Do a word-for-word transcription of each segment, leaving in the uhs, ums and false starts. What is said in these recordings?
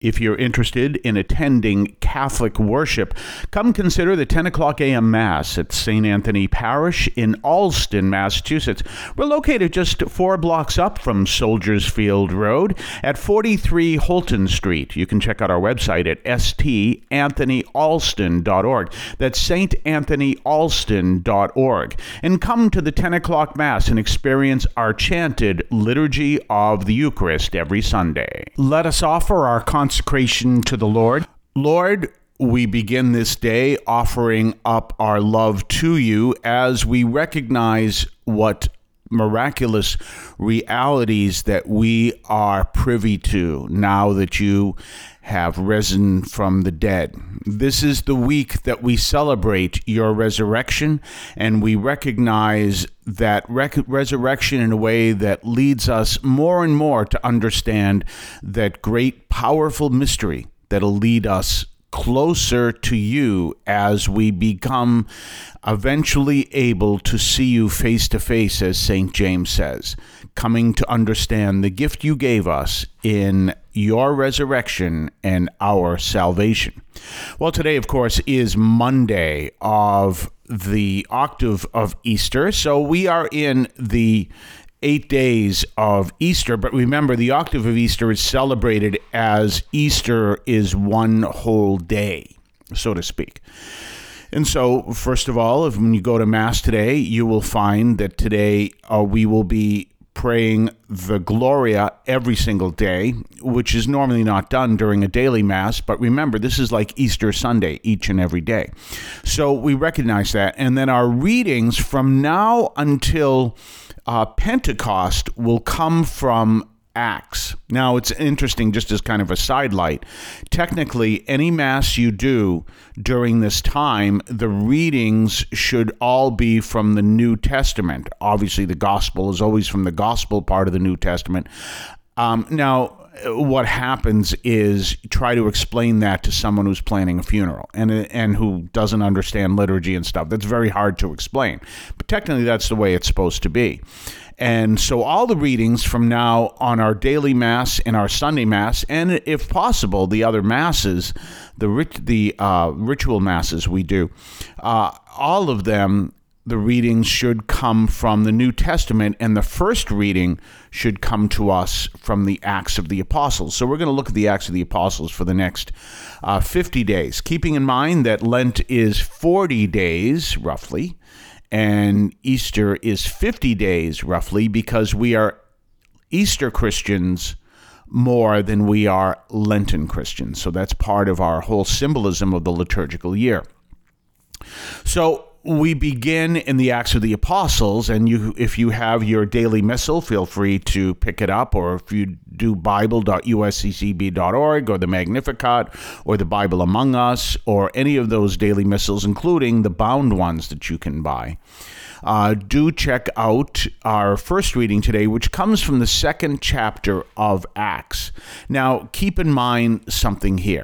If you're interested in attending Catholic worship, come consider the ten o'clock a.m. Mass at Saint Anthony Parish in Allston, Massachusetts. We're located just four blocks up from Soldiers Field Road at forty-three Holton Street. You can check out our website at s t anthony alston dot org. That's saint anthony alston dot org. And come to the ten o'clock Mass and experience our chanted Liturgy of the Eucharist every Sunday. Let us offer our consecration to the Lord. Lord, we begin this day offering up our love to you as we recognize what miraculous realities that we are privy to now that you have risen from the dead. This is the week that we celebrate your resurrection, and we recognize that rec- resurrection in a way that leads us more and more to understand that great, powerful mystery that'll lead us closer to you as we become eventually able to see you face to face, as Saint James says, coming to understand the gift you gave us in your resurrection and our salvation. Well, today, of course, is Monday of the octave of Easter, so we are in the eight days of Easter, but remember, the octave of Easter is celebrated as Easter is one whole day, so to speak. And so, first of all, if when you go to Mass today, you will find that today uh, we will be praying the Gloria every single day, which is normally not done during a daily Mass. But remember, this is like Easter Sunday each and every day. So we recognize that. And then our readings from now until uh, Pentecost will come from Acts. Now, it's interesting, just as kind of a sidelight. Technically, any Mass you do during this time, the readings should all be from the New Testament. Obviously, the Gospel is always from the Gospel part of the New Testament. Um, now, what happens is try to explain that to someone who's planning a funeral and and who doesn't understand liturgy and stuff. That's very hard to explain. But technically, that's the way it's supposed to be. And so all the readings from now on our daily Mass and our Sunday Mass, and if possible, the other Masses, the rit- the uh, ritual Masses we do, uh, all of them, the readings should come from the New Testament, and the first reading should come to us from the Acts of the Apostles. So we're going to look at the Acts of the Apostles for the next uh, fifty days, keeping in mind that Lent is forty days, roughly, and Easter is fifty days, roughly, because we are Easter Christians more than we are Lenten Christians. So that's part of our whole symbolism of the liturgical year. So we begin in the Acts of the Apostles, and you, if you have your daily missal, feel free to pick it up, or if you do bible dot u s c c b dot org, or the Magnificat, or the Bible Among Us, or any of those daily missals, including the bound ones that you can buy. Uh, do check out our first reading today, which comes from the second chapter of Acts. Now, keep in mind something here.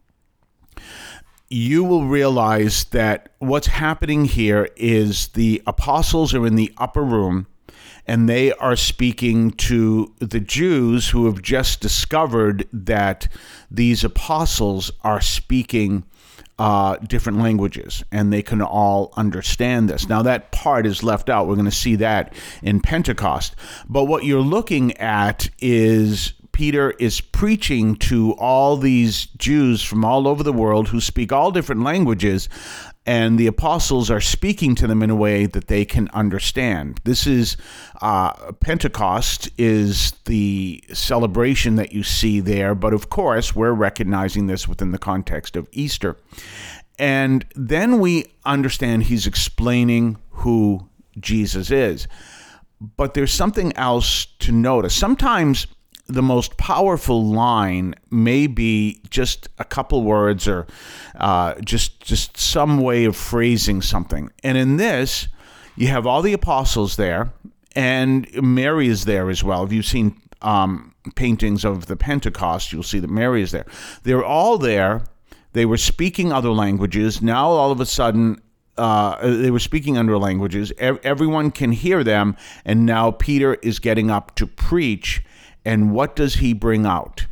You will realize that what's happening here is the apostles are in the upper room, and they are speaking to the Jews who have just discovered that these apostles are speaking uh, different languages, and they can all understand this. Now, that part is left out. We're going to see that in Pentecost. But what you're looking at is Peter is preaching to all these Jews from all over the world who speak all different languages, and the apostles are speaking to them in a way that they can understand. This is, uh, Pentecost is the celebration that you see there, but of course, we're recognizing this within the context of Easter. And then we understand he's explaining who Jesus is. But there's something else to notice. Sometimes the most powerful line may be just a couple words or uh, just just some way of phrasing something. And in this, you have all the apostles there, and Mary is there as well. If you've seen um, paintings of the Pentecost, you'll see that Mary is there. They're all there. They were speaking other languages. Now, all of a sudden, uh, they were speaking other languages. Everyone can hear them, and now Peter is getting up to preach. And what does he bring out? He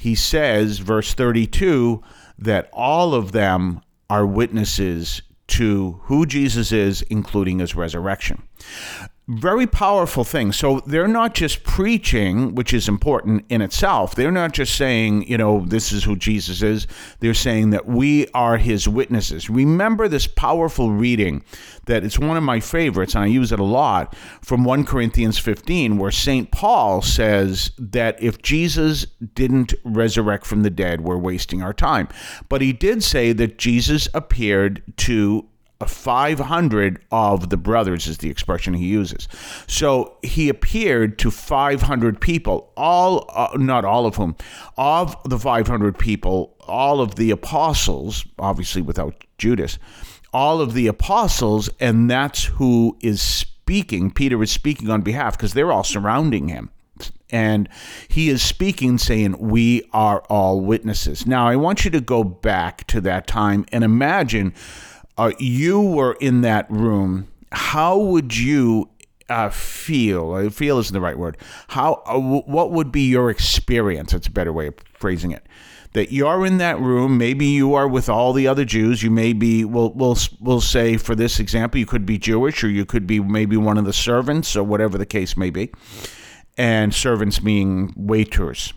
he says, verse thirty-two, that all of them are witnesses to who Jesus is, including his resurrection. Very powerful thing. So they're not just preaching, which is important in itself. They're not just saying, you know, this is who Jesus is. They're saying that we are his witnesses. Remember this powerful reading that it's one of my favorites, and I use it a lot, from First Corinthians fifteen, where Saint Paul says that if Jesus didn't resurrect from the dead, we're wasting our time. But he did say that Jesus appeared to five hundred of the brothers, is the expression he uses. So he appeared to five hundred people, all, uh, not all of whom, of the five hundred people, all of the apostles, obviously without Judas, all of the apostles, and that's who is speaking. Peter is speaking on behalf, because they're all surrounding him. And he is speaking, saying, we are all witnesses. Now, I want you to go back to that time and imagine Uh, you were in that room. How would you uh, feel? Uh, feel isn't the right word. How? Uh, w- what would be your experience? That's a better way of phrasing it. That you're in that room. Maybe you are with all the other Jews. You may be. We'll we'll we'll say for this example, you could be Jewish, or you could be maybe one of the servants, or whatever the case may be. And servants meaning waiters.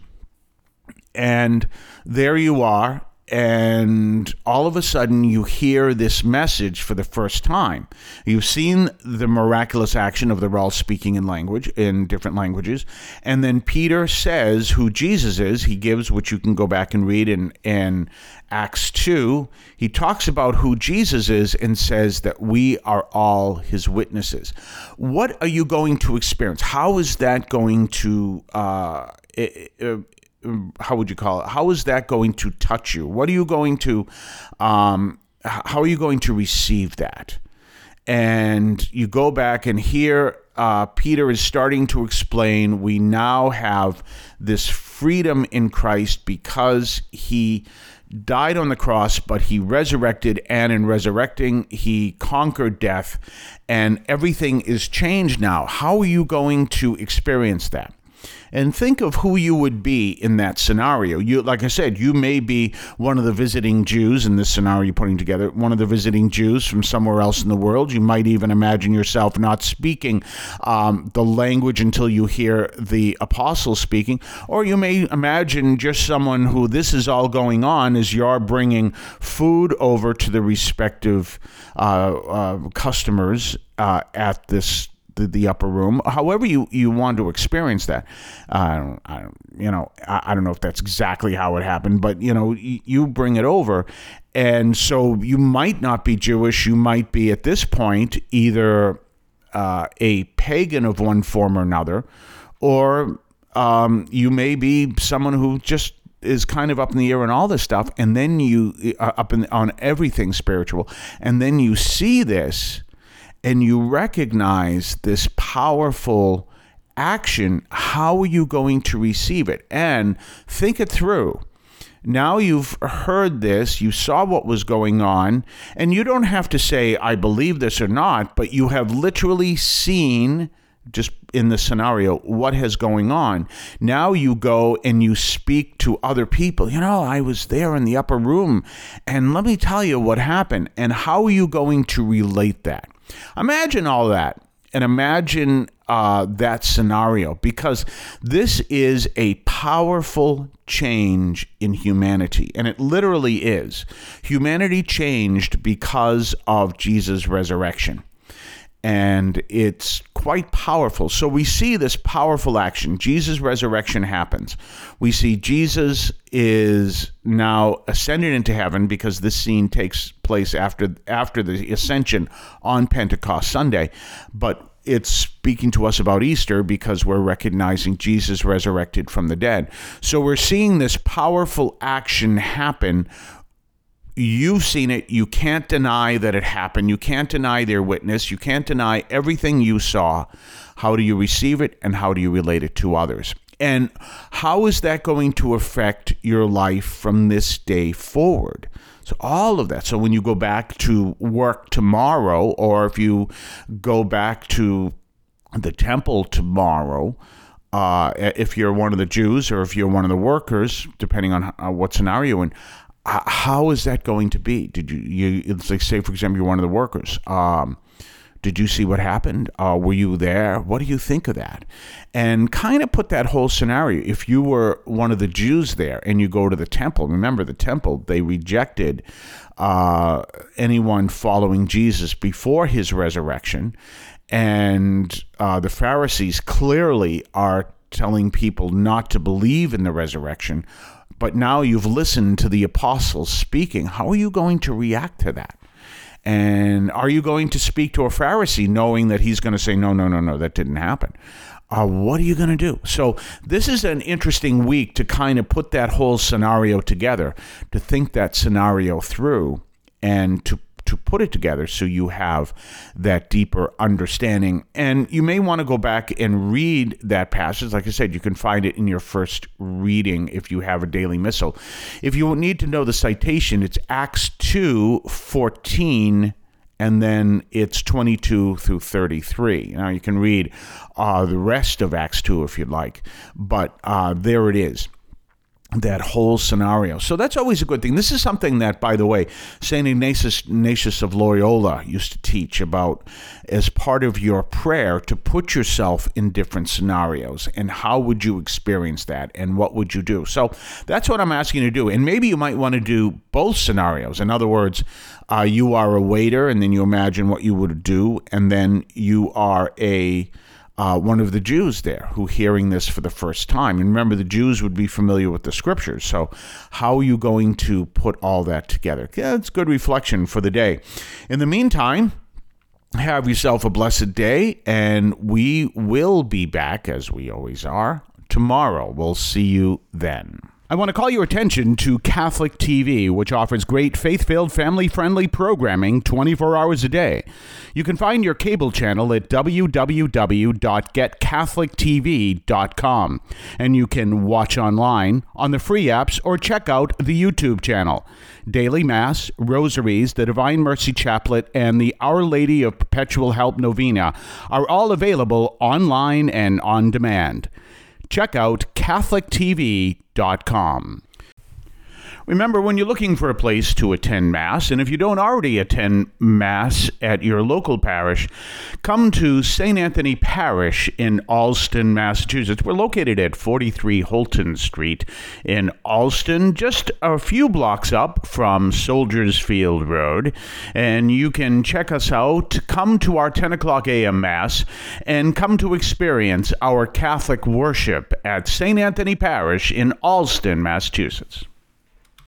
And there you are. And all of a sudden, you hear this message for the first time. You've seen the miraculous action of the all speaking in language, in different languages. And then Peter says who Jesus is. He gives, which you can go back and read in, in Acts two. He talks about who Jesus is and says that we are all his witnesses. What are you going to experience? How is that going to uh, uh, how would you call it? How is that going to touch you? What are you going to, um, how are you going to receive that? And you go back and here, uh, Peter is starting to explain, we now have this freedom in Christ because he died on the cross, but he resurrected, and in resurrecting, he conquered death, and everything is changed now. How are you going to experience that? And think of who you would be in that scenario. You, like I said, you may be one of the visiting Jews in this scenario you're putting together, one of the visiting Jews from somewhere else in the world. You might even imagine yourself not speaking um, the language until you hear the apostles speaking. Or you may imagine just someone who this is all going on as you're bringing food over to the respective uh, uh, customers uh, at this The, the upper room, however you, you want to experience that. Uh, I, you know, I, I don't know if that's exactly how it happened, but, you know, you, you bring it over. And so you might not be Jewish. You might be at this point either uh, a pagan of one form or another, or um, you may be someone who just is kind of up in the air and all this stuff. And then you uh, up in on everything spiritual. And then you see this, and you recognize this powerful action. How are you going to receive it? And think it through. Now you've heard this, you saw what was going on, and you don't have to say, I believe this or not, but you have literally seen, just in the scenario, what is going on. Now you go and you speak to other people. You know, I was there in the upper room, and let me tell you what happened. And how are you going to relate that? Imagine all that, and imagine uh, that scenario, because this is a powerful change in humanity, and it literally is. Humanity changed because of Jesus' resurrection, and it's quite powerful. So we see this powerful action. Jesus' resurrection happens. We see Jesus is now ascended into heaven, because this scene takes place after after the ascension on Pentecost Sunday. But it's speaking to us about Easter, because we're recognizing Jesus resurrected from the dead. So we're seeing this powerful action happen. You've seen it. You can't deny that it happened. You can't deny their witness. You can't deny everything you saw. How do you receive it, and how do you relate it to others? And how is that going to affect your life from this day forward? So all of that. So when you go back to work tomorrow, or if you go back to the temple tomorrow, uh, if you're one of the Jews or if you're one of the workers, depending on uh, what scenario you're in, uh, how is that going to be? Did you, you, it's like, say, for example, you're one of the workers. Um, Did you see what happened? Uh, were you there? What do you think of that? And kind of put that whole scenario. If you were one of the Jews there and you go to the temple, remember the temple, they rejected uh, anyone following Jesus before his resurrection. And uh, the Pharisees clearly are telling people not to believe in the resurrection. But now you've listened to the apostles speaking. How are you going to react to that? And are you going to speak to a Pharisee knowing that he's going to say, no, no, no, no, that didn't happen? Uh, what are you going to do? So this is an interesting week to kind of put that whole scenario together, to think that scenario through, and to to put it together so you have that deeper understanding. And you may want to go back and read that passage. Like I said, you can find it in your first reading if you have a daily missal. If you need to know the citation, it's Acts two fourteen, and then it's twenty-two through thirty-three. Now, you can read uh, the rest of Acts two if you'd like, but uh, there it is. That whole scenario. So that's always a good thing. This is something that, by the way, Saint Ignatius, Ignatius of Loyola used to teach about as part of your prayer, to put yourself in different scenarios and how would you experience that and what would you do. So that's what I'm asking you to do. And maybe you might want to do both scenarios. In other words, uh, you are a waiter and then you imagine what you would do, and then you are a Uh, one of the Jews there who hearing this for the first time. And remember, the Jews would be familiar with the scriptures. So how are you going to put all that together? Yeah, it's good reflection for the day. In the meantime, have yourself a blessed day, and we will be back, as we always are, tomorrow. We'll see you then. I want to call your attention to Catholic T V, which offers great faith-filled, family-friendly programming twenty-four hours a day. You can find your cable channel at w w w dot get catholic t v dot com, and you can watch online on the free apps or check out the YouTube channel. Daily Mass, Rosaries, the Divine Mercy Chaplet, and the Our Lady of Perpetual Help Novena are all available online and on demand. Check out catholic t v dot com. Remember, when you're looking for a place to attend Mass, and if you don't already attend Mass at your local parish, come to Saint Anthony Parish in Allston, Massachusetts. We're located at forty-three Holton Street in Allston, just a few blocks up from Soldiers Field Road. And you can check us out, come to our ten o'clock a.m. Mass, and come to experience our Catholic worship at Saint Anthony Parish in Allston, Massachusetts.